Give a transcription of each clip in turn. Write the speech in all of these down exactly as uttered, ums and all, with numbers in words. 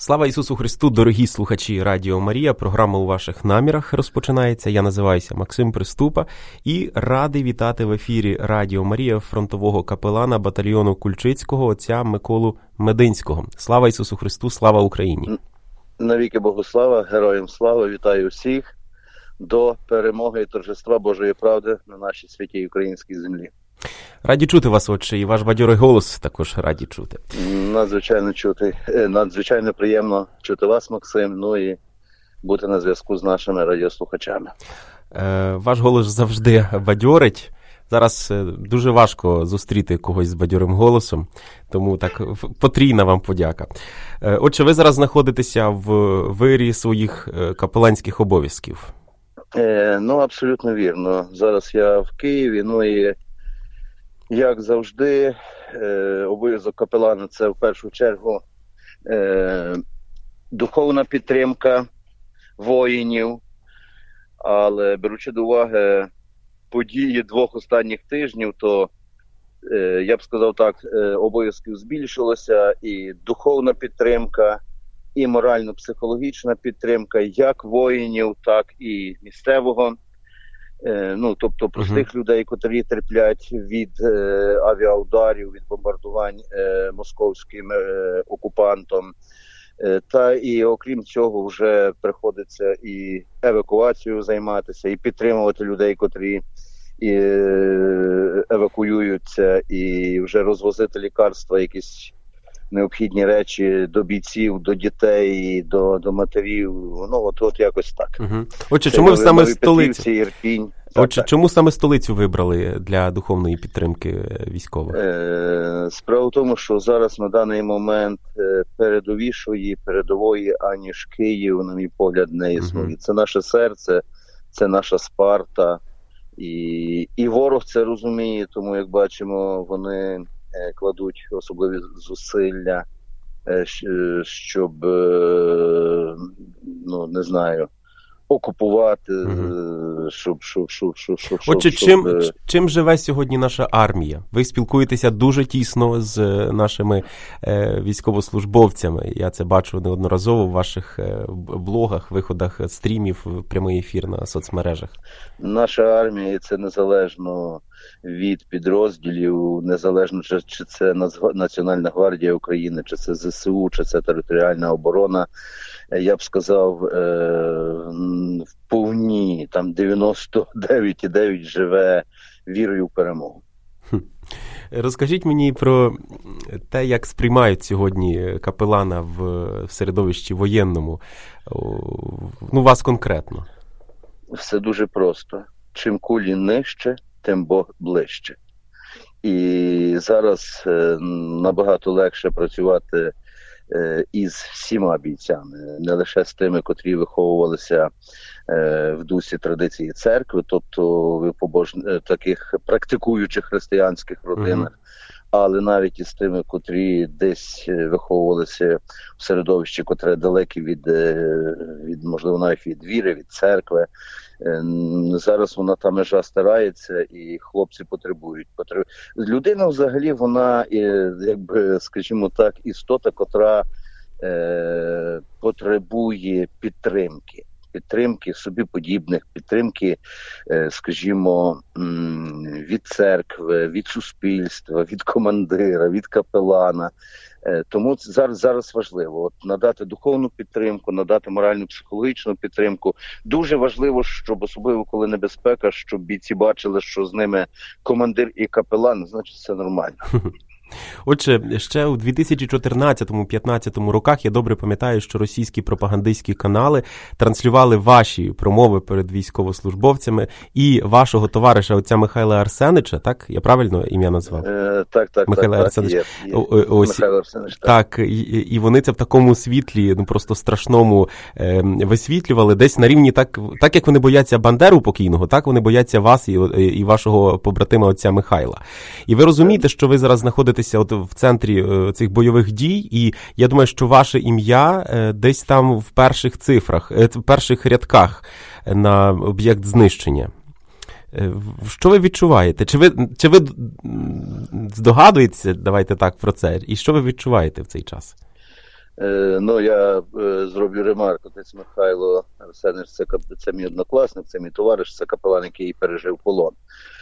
Слава Ісусу Христу, дорогі слухачі Радіо Марія. Програма «У ваших намірах» розпочинається. Я називаюся Максим Приступа і радий вітати в ефірі Радіо Марія фронтового капелана батальйону Кульчицького отця Миколу Мединського. Слава Ісусу Христу, слава Україні! Навіки Богу слава, героям слава, вітаю всіх до перемоги і торжества Божої правди на нашій святій українській землі. Раді чути вас, отче, і ваш бадьорий голос також раді чути. Надзвичайно чути, надзвичайно приємно чути вас, Максим, ну і бути на зв'язку з нашими радіослухачами. Е, ваш голос завжди бадьорить. Зараз дуже важко зустріти когось з бадьорим голосом, тому так потрійна вам подяка. Е, отже, ви зараз знаходитеся в вирі своїх капеланських обов'язків. Е, ну, абсолютно вірно. Зараз я в Києві, ну і як завжди, е, обов'язок капелана – це в першу чергу е, духовна підтримка воїнів, але беручи до уваги події двох останніх тижнів, то е, я б сказав так, е, обов'язків збільшилося, і духовна підтримка, і морально-психологічна підтримка як воїнів, так і місцевого. Ну, тобто простих uh-huh. людей, котрі терплять від е, авіаударів, від бомбардувань е, московським е, окупантом. Е, та і окрім цього вже приходиться і евакуацією займатися, і підтримувати людей, котрі і, е, евакуюються, і вже розвозити лікарства, якісь необхідні речі до бійців, до дітей, до, до матерів. Ну, от, от якось так. Угу. Отже, чому ви саме столицю? Ірпінь. Отже, так, чому так. саме столицю вибрали для духовної підтримки військових? Е, справа в тому, що зараз на даний момент передовішої, передової, аніж Київ, на мій погляд, не існує. Угу. Це наше серце, це наша Спарта. І, і ворог це розуміє, тому, як бачимо, вони кладуть особливі зусилля, щоб, ну, не знаю, окупувати, mm-hmm. щоб, щоб, щоб, щоб, щоб... Отже, щоб... чим, чим живе сьогодні наша армія? Ви спілкуєтеся дуже тісно з нашими е, військовослужбовцями. Я це бачу неодноразово в ваших е, блогах, виходах стрімів, прямий ефір на соцмережах. Наша армія – це незалежно від підрозділів, незалежно чи, чи це Національна гвардія України, чи це ЗСУ, чи це територіальна оборона. Я б сказав, в повні, там дев'яносто дев'ять цілих дев'ять десятих живе вірою в перемогу. Розкажіть мені про те, як сприймають сьогодні капелана в середовищі воєнному, ну, вас конкретно. Все дуже просто. Чим кулі нижче, тим Бог ближче. І зараз набагато легше працювати із всіма бійцями, не лише з тими, котрі виховувалися в дусі традиції церкви, тобто в побож... таких практикуючих християнських родинах, mm-hmm. але навіть із тими, котрі десь виховувалися в середовищі, котре далекі від, від, можливо, навіть від віри, від церкви. Зараз вона та межа стирається, і хлопці потребують. Потреб... Людина взагалі, вона, якби, скажімо так, істота, котра е... потребує підтримки. Підтримки собі подібних, підтримки, е... скажімо, від церкви, від суспільства, від командира, від капелана. Тому зараз, зараз важливо от, надати духовну підтримку, надати морально-психологічну підтримку. Дуже важливо, щоб, особливо коли небезпека, щоб бійці бачили, що з ними командир і капелан, значить це нормально. Отже, ще у дві тисячі чотирнадцятому-п'ятнадцятому роках я добре пам'ятаю, що російські пропагандистські канали транслювали ваші промови перед військовослужбовцями і вашого товариша отця Михайла Арсенича, так? Я правильно ім'я назвав? Е, так, так, Михайло так, Арсенич. Є, є. Ось, Михайло Арсенич, так. Так, і, і вони це в такому світлі, ну просто страшному е, висвітлювали, десь на рівні, так, так як вони бояться Бандеру покійного, так вони бояться вас і, і вашого побратима отця Михайла. І ви розумієте, що ви зараз знаходитесь от в центрі е, цих бойових дій, і я думаю, що ваше ім'я е, десь там в перших цифрах, е, в перших рядках на об'єкт знищення. Е, що ви відчуваєте? Чи ви, чи ви здогадуєтеся, давайте так, про це, і що ви відчуваєте в цей час? Ну, я зроблю ремарку. Отець Михайло Арсенович, це, це мій однокласник, це мій товариш, це капелан, який пережив полон.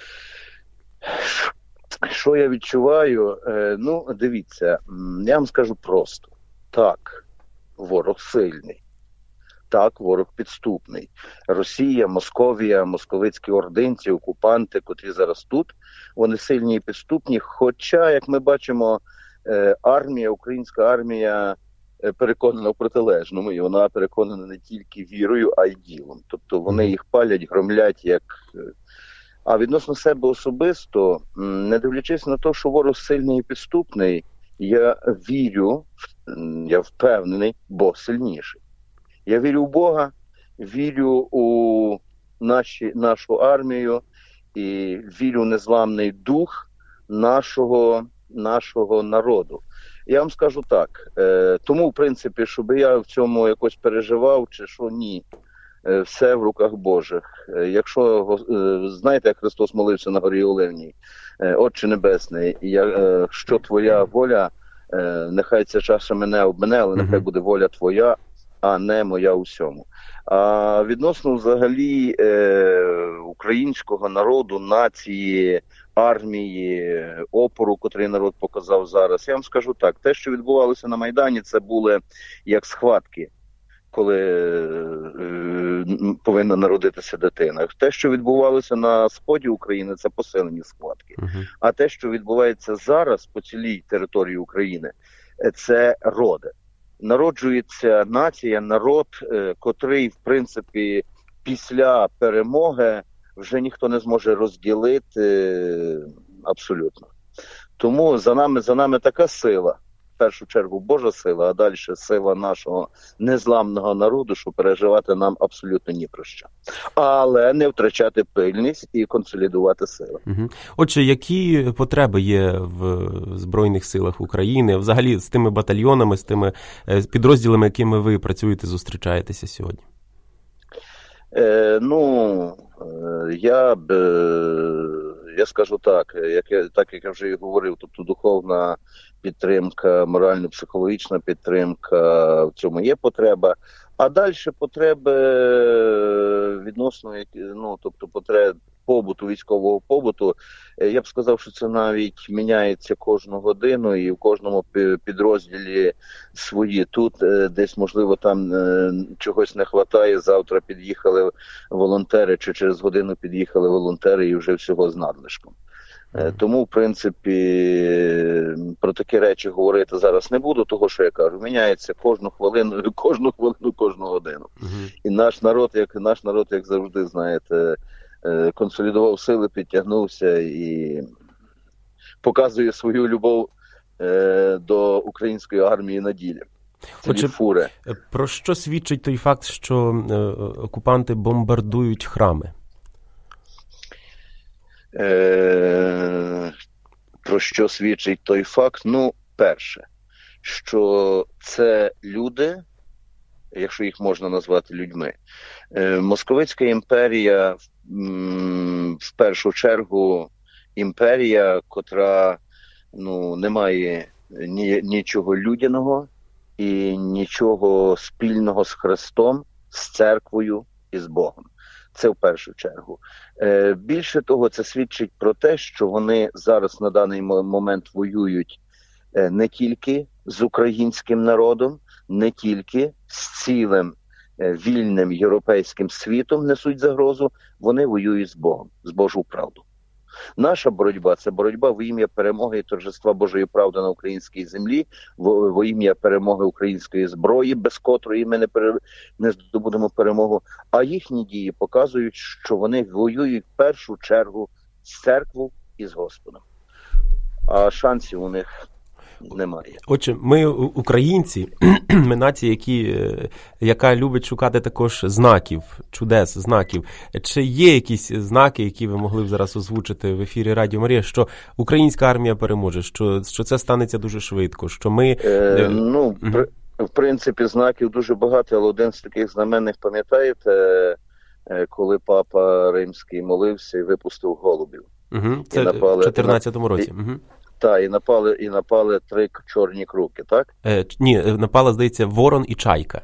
Що я відчуваю? Ну, дивіться, я вам скажу просто. Так, ворог сильний. Так, ворог підступний. Росія, Московія, московицькі ординці, окупанти, котрі зараз тут, вони сильні і підступні. Хоча, як ми бачимо, армія, українська армія переконана в протилежному, і вона переконана не тільки вірою, а й ділом. Тобто вони їх палять, громлять, як... А відносно себе особисто, не дивлячись на те, що ворог сильний і підступний, я вірю, я впевнений, Бог сильніший. Я вірю в Бога, вірю у наші, нашу армію і вірю в незламний дух нашого, нашого народу. Я вам скажу так, е, тому, в принципі, щоб я в цьому якось переживав, чи що, ні. Е, все в руках Божих. Е, якщо, е, знаєте, як Христос молився на горі Оливній, е, Отче Небесний, я, е, що твоя воля, е, нехай ця чаша мене обмене, але нехай буде воля твоя, а не моя у всьому. А відносно взагалі е, українського народу, нації, армії, опору, котрий народ показав зараз, я вам скажу так, те, що відбувалося на Майдані, це були як схватки, коли е, повинна народитися дитина. Те, що відбувалося на сході України, це посилені схватки. Uh-huh. А те, що відбувається зараз по цілій території України, це роди. Народжується нація, народ, е, котрий, в принципі, після перемоги вже ніхто не зможе розділити е, абсолютно. Тому за нами, за нами така сила, в першу чергу Божа сила, а далі сила нашого незламного народу, що переживати нам абсолютно ні про що. Але не втрачати пильність і консолідувати сили. Угу. Отже, які потреби є в Збройних силах України, взагалі з тими батальйонами, з тими підрозділами, якими ви працюєте, зустрічаєтеся сьогодні? Е, ну, я б, я скажу так, як я, так як я вже і говорив, тобто духовна підтримка, морально-психологічна підтримка, в цьому є потреба. А далі потреби відносно, ну, тобто потреб побуту, військового побуту, я б сказав, що це навіть міняється кожну годину і в кожному підрозділі свої. Тут десь, можливо, там чогось не вистачає, завтра під'їхали волонтери, чи через годину під'їхали волонтери і вже всього з надлишком. Тому, в принципі, про такі речі говорити зараз не буду, того, що я кажу, міняється кожну хвилину, кожну хвилину, кожну годину. Uh-huh. І наш народ, як наш народ, як завжди, знаєте, консолідував сили, підтягнувся і показує свою любов до української армії на ділі. Отже, фури. Про що свідчить той факт, що окупанти бомбардують храми? Е, про що свідчить той факт? Ну, перше, що це люди, якщо їх можна назвати людьми. Е, Московицька імперія, м, в першу чергу, імперія, котра, ну, не має ні, нічого людяного і нічого спільного з Христом, з церквою і з Богом. Це в першу чергу. Е, більше того, це свідчить про те, що вони зараз на даний момент воюють е, не тільки з українським народом, не тільки з цілим е, вільним європейським світом несуть загрозу, вони воюють з Богом, з Божою правдою. Наша боротьба – це боротьба во ім'я перемоги і торжества Божої правди на українській землі, во, во ім'я перемоги української зброї, без котрої ми не, пере, не здобудемо перемогу. А їхні дії показують, що вони воюють в першу чергу з церквою і з Господом. А шансів у них немає. Отже, ми українці, ми нація, які, яка любить шукати також знаків, чудес, знаків. Чи є якісь знаки, які ви могли б зараз озвучити в ефірі Радіо Марія, що українська армія переможе, що, що це станеться дуже швидко, що ми... Е, ну, угу. при, в принципі, знаків дуже багато, але один з таких знаменних, пам'ятаєте, коли папа Римський молився і випустив голубів. Угу. Це напали, в чотирнадцятому році. Угу. Так, і напали, і напали три чорні круки, так? Е, ні, напала, здається, ворон і чайка.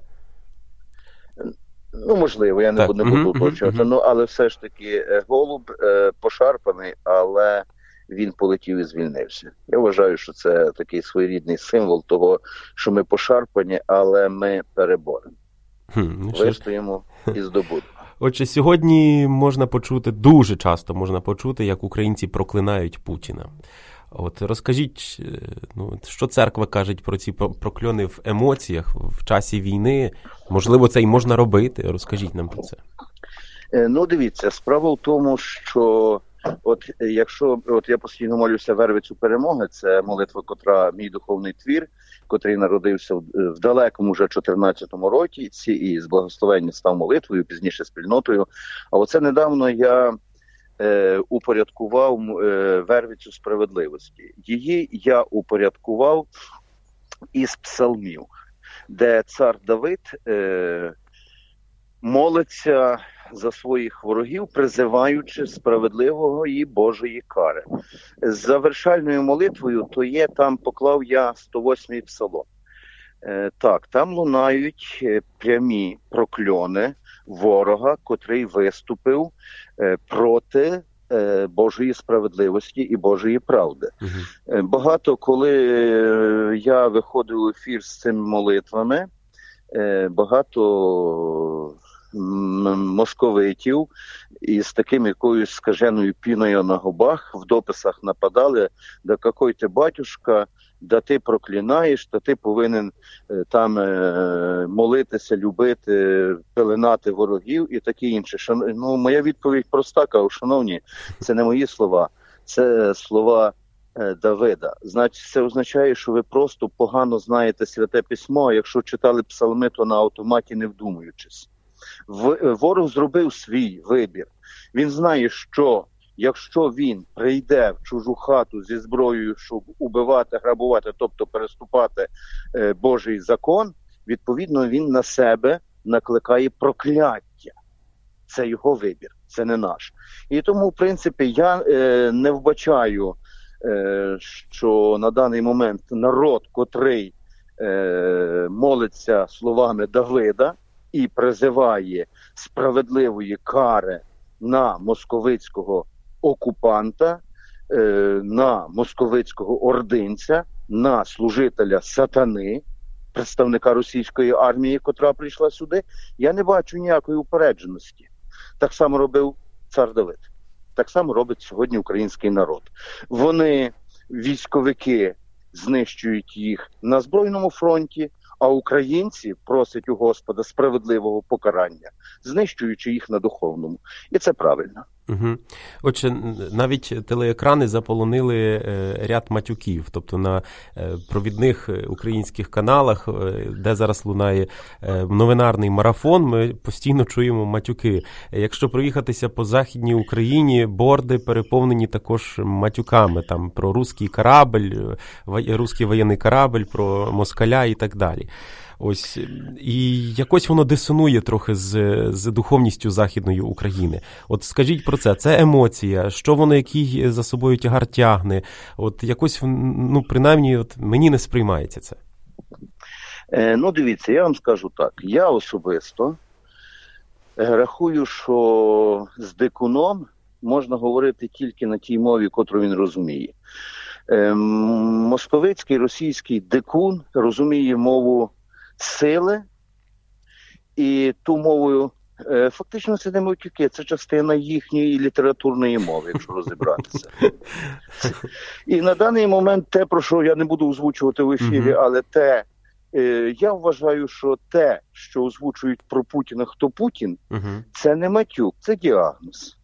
Ну, можливо, я не, не буду уточнювати, uh-huh, uh-huh. ну, але все ж таки голуб е, пошарпаний, але він полетів і звільнився. Я вважаю, що це такий своєрідний символ того, що ми пошарпані, але ми переборемо. Hmm, Вистоїмо і здобудемо. Отже, сьогодні можна почути, дуже часто можна почути, як українці проклинають Путіна. От розкажіть, ну, що церква каже про ці прокльони в емоціях, в часі війни? Можливо, це й можна робити? Розкажіть нам про це. Ну, дивіться, справа в тому, що от якщо от я постійно молюся Вервицю перемоги, це молитва, котра мій духовний твір, котрий народився в, в далекому вже чотирнадцятому році, і з благословення став молитвою, пізніше спільнотою. А оце недавно я е, упорядкував е, Вервицю справедливості. Її я упорядкував із псалмів, де цар Давид е, молиться за своїх ворогів, призиваючи справедливого і Божої кари. З завершальною молитвою, то є, там поклав я сто восьмий псалом. Е, так, там лунають прямі прокльони ворога, котрий виступив е, проти е, Божої справедливості і Божої правди. Угу. Е, багато, коли я виходив у ефір з цими молитвами, е, багато московитів із таким якоюсь скаженою піною на губах в дописах нападали: да какой ти батюшка, да ти проклинаєш, да ти повинен е, там е, молитися, любити, пеленати ворогів і таке інше. Шан... Ну, моя відповідь проста, кажу: шановні, це не мої слова, це слова е, Давида. Значить, це означає, що ви просто погано знаєте Святе Письмо, а якщо читали псалми, то на автоматі не вдумуючись. Ворог зробив свій вибір. Він знає, що якщо він прийде в чужу хату зі зброєю, щоб убивати, грабувати, тобто переступати е, Божий закон, відповідно він на себе накликає прокляття. Це його вибір, це не наш. І тому, в принципі, я е, не вбачаю, е, що на даний момент народ, котрий е, молиться словами Давида і призиває справедливої кари на московицького окупанта, на московицького ординця, на служителя сатани, представника російської армії, котра прийшла сюди, я не бачу ніякої упередженості. Так само робив цар Давид. Так само робить сьогодні український народ. Вони, військовики, знищують їх на збройному фронті, а українці просять у Господа справедливого покарання, знищуючи їх на духовному. І це правильно. Угу. Отже, навіть телеекрани заполонили е, ряд матюків, тобто на е, провідних українських каналах, е, де зараз лунає е, новинарний марафон, ми постійно чуємо матюки. Якщо проїхатися по Західній Україні, борди переповнені також матюками, там про русський корабль, русський воєнний корабль, про москаля і так далі. Ось, і якось воно дисонує трохи з, з духовністю Західної України. От скажіть про це, це емоція, що воно, який за собою тягар тягне, от якось, ну, принаймні, от мені не сприймається це. Е, ну, дивіться, я вам скажу так, я особисто рахую, що з дикуном можна говорити тільки на тій мові, котру він розуміє. Е, московицький, російський дикун розуміє мову сили, і ту мовою, е, фактично це не матюки, це частина їхньої літературної мови, якщо розібратися. І на даний момент те, про що я не буду озвучувати в ефірі, але те, е, я вважаю, що те, що озвучують про Путіна, хто Путін, це не матюк, це діагноз.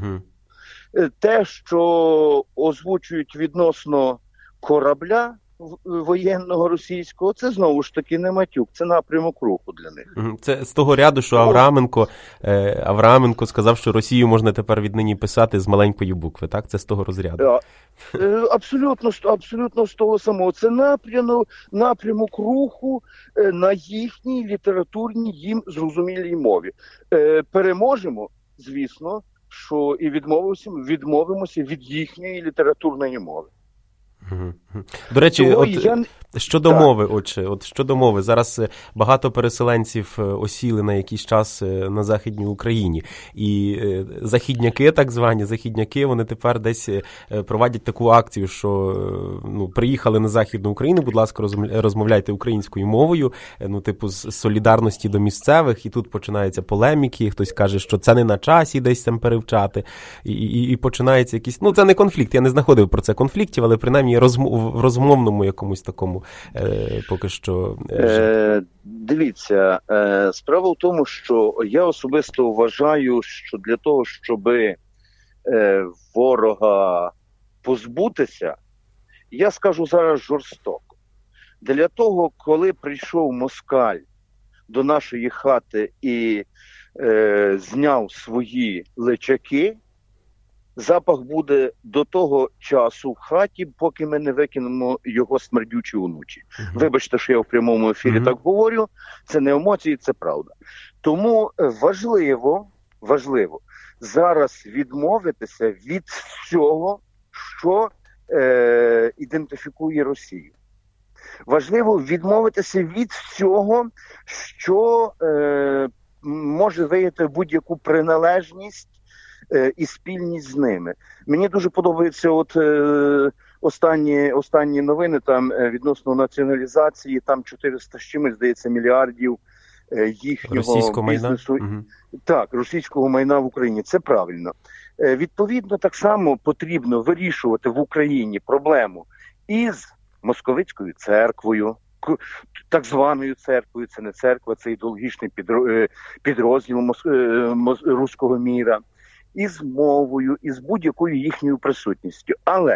Те, що озвучують відносно корабля воєнного російського, це знову ж таки не матюк, це напрямок руху для них. Це з того ряду, що Авраменко, е, Авраменко сказав, що Росію можна тепер віднині писати з маленької букви, так? Це з того розряду. Абсолютно, абсолютно з того самого. Це напрямок, напрямок руху на їхній літературній їм зрозумілій мові. Е, переможемо, звісно, що і відмовимося, відмовимося від їхньої літературної мови. До речі, Того от я... щодо так. мови, отже, от щодо мови, зараз багато переселенців осіли на якийсь час на Західній Україні. І західняки, так звані західняки, вони тепер десь проводять таку акцію, що ну, приїхали на Західну Україну, будь ласка, розмовляйте українською мовою, ну, типу, з солідарності до місцевих, і тут починаються полеміки, хтось каже, що це не на часі десь там перевчати, і, і, і починається якийсь, ну, це не конфлікт, я не знаходив про це конфліктів, але принаймні розмов, в розмовному якомусь такому е, поки що. Е, дивіться, е, справа в тому, що я особисто вважаю, що для того, щоб е, ворога позбутися, я скажу зараз жорстоко, для того, коли прийшов москаль до нашої хати і е, зняв свої личаки, запах буде до того часу в хаті, поки ми не викинемо його смердючі онучі. Uh-huh. Вибачте, що я в прямому ефірі uh-huh. так говорю, це не емоції, це правда. Тому важливо, важливо зараз відмовитися від всього, що е, ідентифікує Росію. Важливо відмовитися від всього, що е, може виявити будь-яку приналежність і спільність з ними. Мені дуже подобаються от е, останні, останні новини там е, відносно націоналізації, там чотириста з чимось, здається, мільярдів е, їхнього російського бізнесу. майна? Угу. Так, російського майна в Україні. Це правильно. Е, відповідно, так само потрібно вирішувати в Україні проблему із московицькою церквою, так званою церквою, це не церква, це ідеологічний підрозділ мос, мос, руського міра, із мовою, із будь-якою їхньою присутністю. Але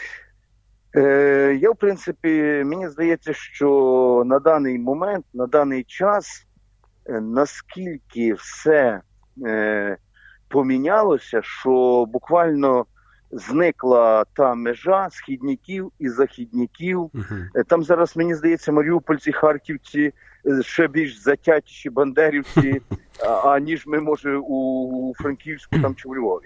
е, я, в принципі, мені здається, що на даний момент, на даний час, е, наскільки все е, помінялося, що буквально зникла та межа східняків і західняків. Uh-huh. Там зараз, мені здається, маріупольці, харківці, ще більш затятіші бандерівці, аніж ми, може, у Франківську там чи у Львові.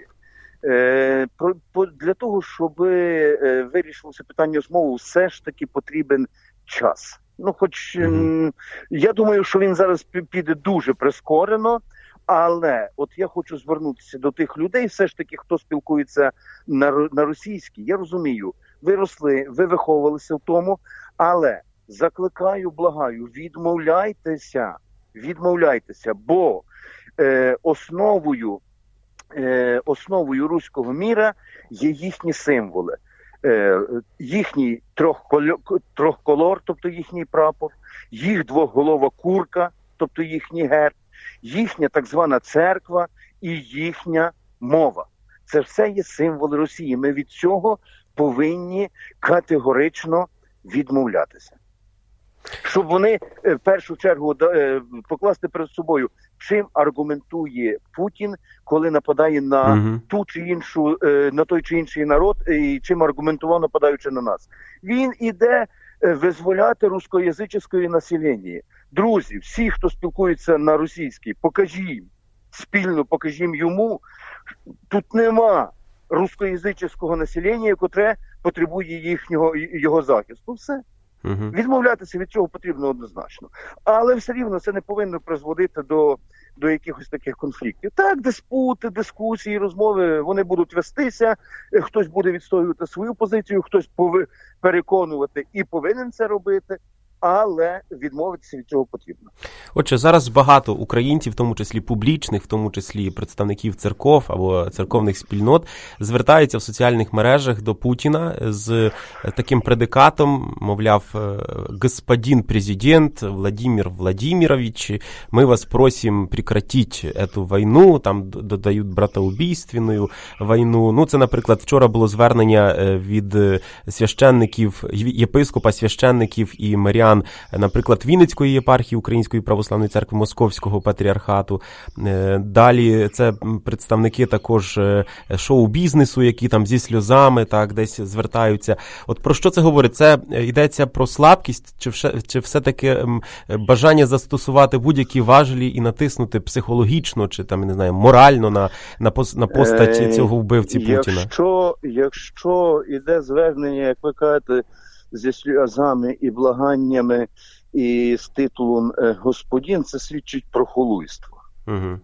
Е, про, по, для того, щоб е, вирішилося питання з мовою, все ж таки потрібен час. Ну, хоч, uh-huh. я думаю, що він зараз піде дуже прискорено, але от я хочу звернутися до тих людей, все ж таки, хто спілкується на, на російській. Я розумію, ви росли, ви виховувалися в тому, але закликаю, благаю, відмовляйтеся, відмовляйтеся, бо е, основою, е, основою руського міра є їхні символи. Е, їхній трьохколор, трьохколор, тобто їхній прапор, їх двоголова курка, тобто їхній герб, їхня так звана церква і їхня мова. Це все є символи Росії. Ми від цього повинні категорично відмовлятися. Щоб вони в першу чергу покласти перед собою, чим аргументує Путін, коли нападає на угу. ту чи іншу, на той чи інший народ, і чим аргументував, нападаючи на нас. Він іде визволяти рускоязичне населення. Друзі, всі, хто спілкується на російській, покажіть, спільно покажіть йому, тут нема рускоязичного населення, котре потребує їхнього, його захисту. Все. Угу. Відмовлятися від цього потрібно однозначно. Але все рівно це не повинно призводити до, до якихось таких конфліктів. Так, диспути, дискусії, розмови, вони будуть вестися, хтось буде відстоювати свою позицію, хтось пови- переконувати і повинен це робити. Але відмовитися від цього потрібно. Отже, зараз багато українців, в тому числі публічних, в тому числі представників церков або церковних спільнот, звертаються в соціальних мережах до Путіна з таким предикатом, мовляв, «Господин президент Владимир Владимирович, ми вас просимо прекратить эту війну», там додають братоубійственну війну. Ну, це, наприклад, вчора було звернення від священників, єпископа, священників і маріан вірян, наприклад, Вінницької єпархії Української православної церкви Московського патріархату. Далі це представники також шоу-бізнесу, які там зі сльозами так десь звертаються. От про що це говорить? Це йдеться про слабкість, чи, все, чи все-таки бажання застосувати будь-які важелі і натиснути психологічно, чи там, не знаю, морально на, на, на постать цього вбивці Путіна? Якщо, якщо йде звернення, як ви кажете, зі сльозами і благаннями, і з титулом «Господин», це свідчить про хулуйство. Угу.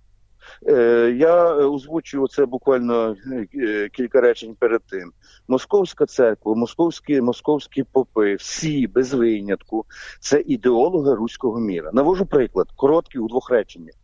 Я озвучую це буквально кілька речень перед тим. Московська церква, московські, московські попи, всі без винятку, це ідеологи руського міра. Навожу приклад, короткий у двох реченнях.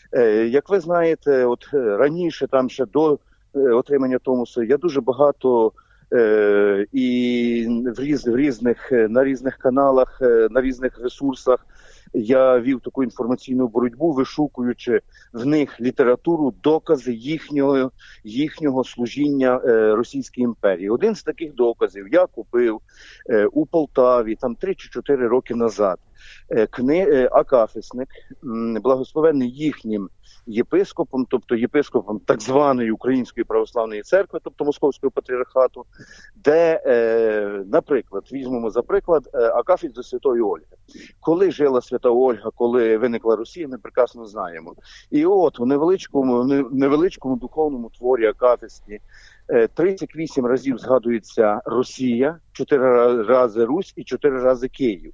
Як ви знаєте, от раніше, там ще до отримання Томосу, я дуже багато е, і в, різ, в різних, на різних каналах, на різних ресурсах я вів таку інформаційну боротьбу, вишукуючи в них літературу, докази їхнього, їхнього служіння е, Російській імперії. Один з таких доказів я купив е, у Полтаві там три чи чотири роки назад. Е, кни, е, Акафісник, м, благословений їхнім єпископом, тобто єпископом так званої Української православної церкви, тобто Московського патріархату, де, е, наприклад, візьмемо за приклад е, Акафіст до Святої Ольги. Коли жила Свята Ольга, коли виникла Росія, ми прекрасно знаємо. І от у невеличкому, невеличкому духовному творі Акафісті е, тридцять вісім разів згадується Росія, чотири рази Русь і чотири рази Київ.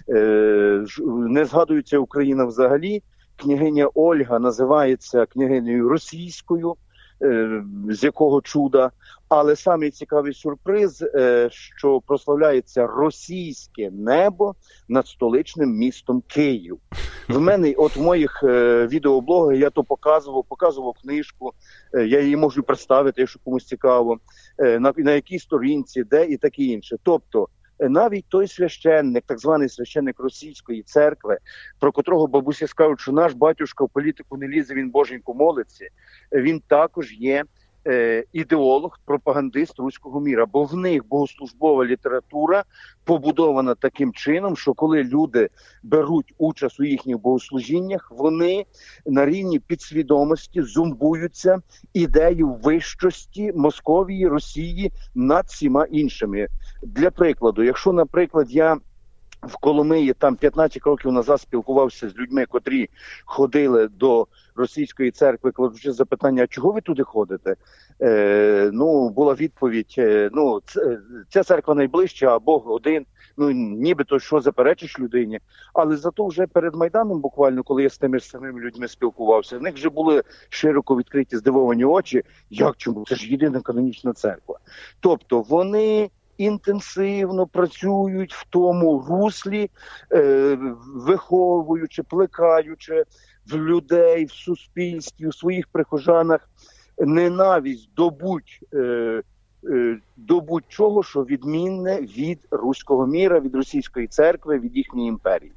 Е, не згадується Україна взагалі. Княгиня Ольга називається княгинею російською, е, з якого чуда, але самий цікавий сюрприз, е, що прославляється російське небо над столичним містом Київ. В мене, от в моїх е, відеоблогах я то показував, показував книжку, е, я її можу представити, якщо комусь цікаво, е, на, на якій сторінці, де і таке інше. Тобто, навіть той священник, так званий священник російської церкви, про котрого бабусі скажуть, що наш батюшка в політику не лізе, він боженько молиться, він також є е, ідеолог, пропагандист руського міра, бо в них богослужбова література побудована таким чином, що коли люди беруть участь у їхніх богослужіннях, вони на рівні підсвідомості зумбуються ідею вищості Московії, Росії над всіма іншими. Для прикладу, якщо, наприклад, я в Коломиї там п'ятнадцять років назад спілкувався з людьми, котрі ходили до російської церкви, кладучи запитання, а чого ви туди ходите? Е, ну, була відповідь, е, ну, ц, ця церква найближча, а Бог один, ну, нібито що заперечиш людині. Але зато вже перед Майданом, буквально, коли я з тими самими людьми спілкувався, в них вже були широко відкриті здивовані очі, як чому? Це ж єдина канонічна церква. Тобто вони інтенсивно працюють в тому руслі, е, виховуючи, плекаючи в людей, в суспільстві, в своїх прихожанах ненависть до будь, е, е, до будь-чого, що відмінне від руського міра, від російської церкви, від їхньої імперії.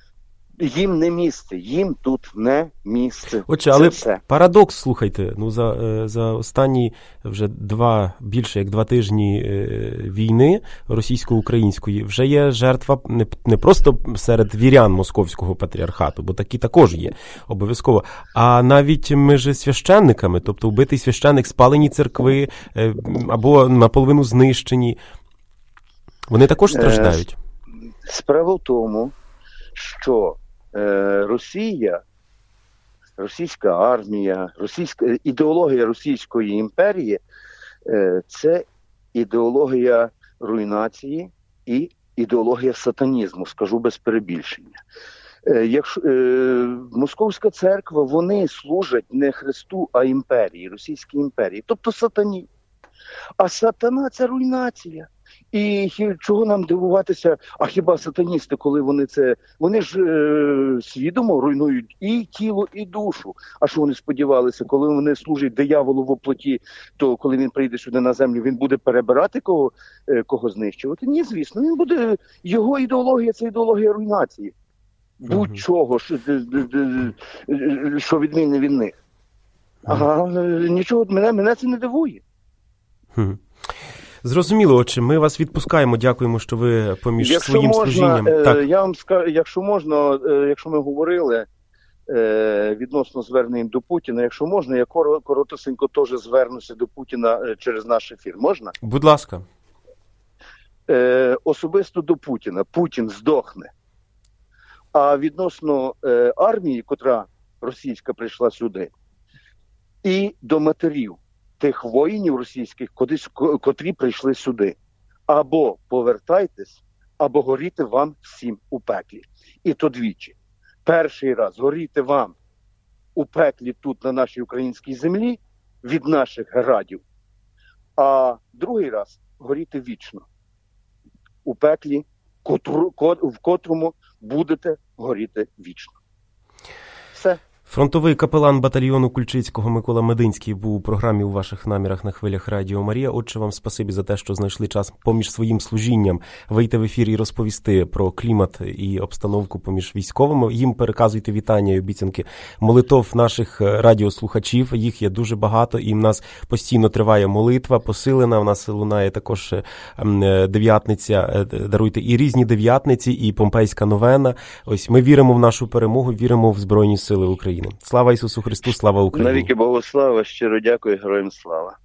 Їм не місце, їм тут не місце. Отже, але все. Парадокс, слухайте, ну за, за останні вже два, більше як два тижні е, війни російсько-української вже є жертва не, не просто серед вірян Московського патріархату, бо такі також є, обов'язково, а навіть між священниками, тобто вбитий священник, спалені церкви е, або наполовину знищені. Вони також страждають. Справа в тому, що е, Росія, російська армія, російська ідеологія Російської імперії е, це ідеологія руйнації і ідеологія сатанізму, скажу без перебільшення. Е, якщо е, Московська церква, вони служать не Христу, а імперії, Російській імперії, тобто сатані. А сатана – це руйнація. І чого нам дивуватися, а хіба сатаністи, коли вони це, вони ж е, свідомо руйнують і тіло, і душу. А що вони сподівалися, коли вони служать дияволу в оплоті, то коли він прийде сюди на землю, він буде перебирати кого, е, кого знищувати? Ні, звісно, він буде, його ідеологія – це ідеологія руйнації. Будь-чого, що, що відмінне від них. Ага, нічого, мене, мене це не дивує. Зрозуміло, отче, ми вас відпускаємо, дякуємо, що ви поміж якщо своїм можна, служінням. Е, так. Я вам скажу, якщо можна, е, якщо ми говорили е, відносно звернень до Путіна, якщо можна, я коро, коротесенько теж звернуся до Путіна е, через наш ефір. Можна? Будь ласка. Е, особисто до Путіна. Путін здохне. А відносно е, армії, котра російська прийшла сюди, і до матерів тих воїнів російських, кудись, котрі прийшли сюди. Або повертайтесь, або горіти вам всім у пеклі. І то двічі. Перший раз горіти вам у пеклі тут, на нашій українській землі, від наших градів. А другий раз горіти вічно. У пеклі, котру, в котрому будете горіти вічно. Все. Фронтовий капелан батальйону Кульчицького Микола Мединський був у програмі «У ваших намірах» на хвилях Радіо Марія. Отже, вам спасибі за те, що знайшли час поміж своїм служінням вийти в ефір і розповісти про клімат і обстановку поміж військовими. Їм переказуйте вітання і обіцянки молитов наших радіослухачів. Їх є дуже багато, і в нас постійно триває молитва, посилена. В нас лунає також дев'ятниця, даруйте, і різні дев'ятниці, і помпейська новена. Ось ми віримо в нашу перемогу, віримо в Збройні Сили України. Слава Ісусу Христу, слава Україні! Навіки Богу слава, щиро дякую, героям слава!